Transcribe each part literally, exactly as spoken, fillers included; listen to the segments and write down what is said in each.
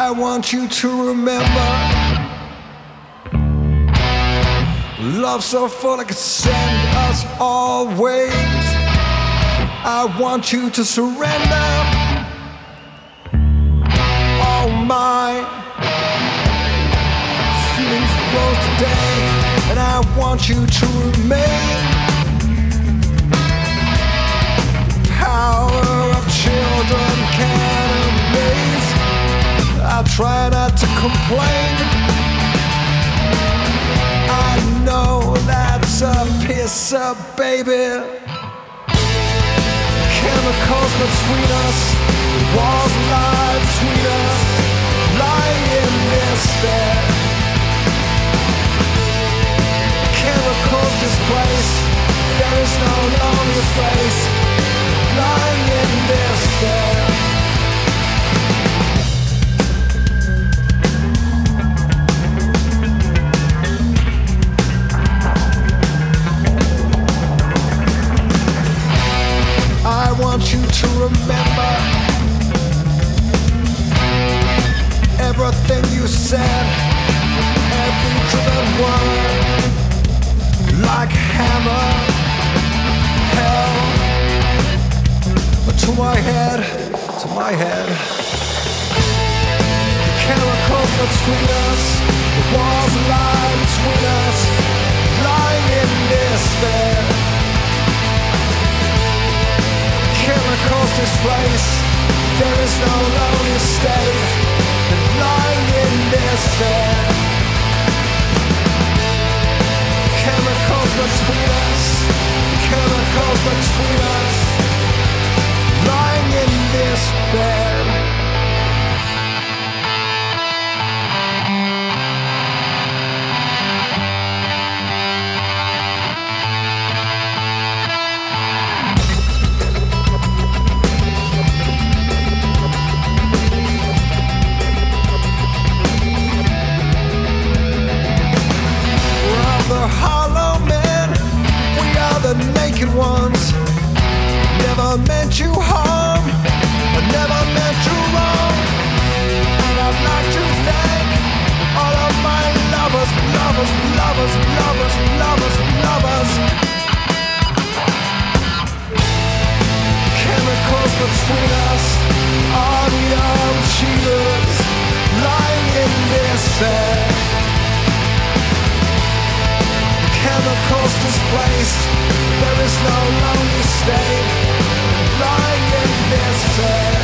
I want you to remember, love so full it could send us all ways. I want you to surrender all my feelings rose today, and I want you to remain. Power of children can amaze. I try not to complain. I know that's a piece of baby. Chemicals between us, walls lie between us, lying in this bed. Chemicals displaced, there is no longer space, lying in this bed. I want you to remember everything you said, every driven word, like hammer, hell, to my head, to my head. The chemicals between us, the walls lie between us, lying in this bed. Chemicals displaced, there is no lonely state, and lying in this bed. Chemicals between us, chemicals between us, lying in this bed. Ones never meant you harm, I never meant you wrong. And I'd like to thank all of my lovers, lovers, lovers, lovers, lovers, lovers. Chemicals between us are the old cheaters lying in this bed. Chemicals displaced, there is no lonely state, lying in this bed.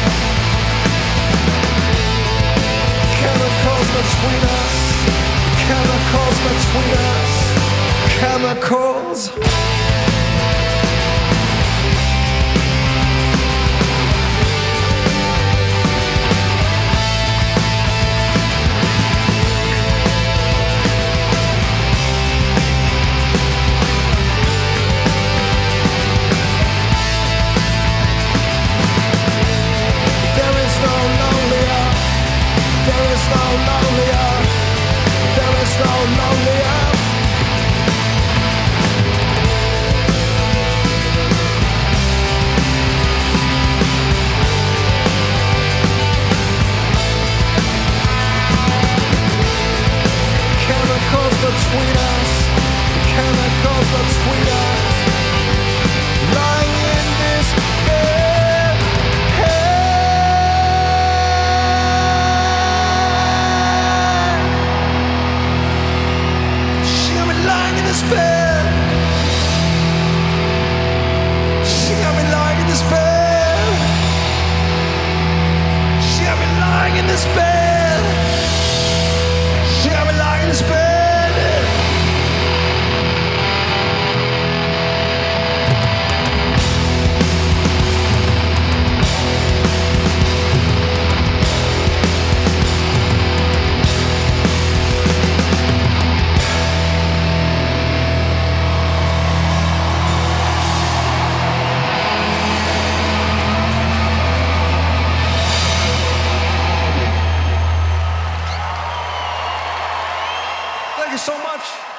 Chemicals between us, chemicals between us, chemicals. No lonelier, there is no lonelier. Chemicals between us, chemicals between us, lying in this bed. Hey. Lying in this bed. She got me lying in this bed. She got me lying in this bed. She got me lying in this bed. Thank you so much.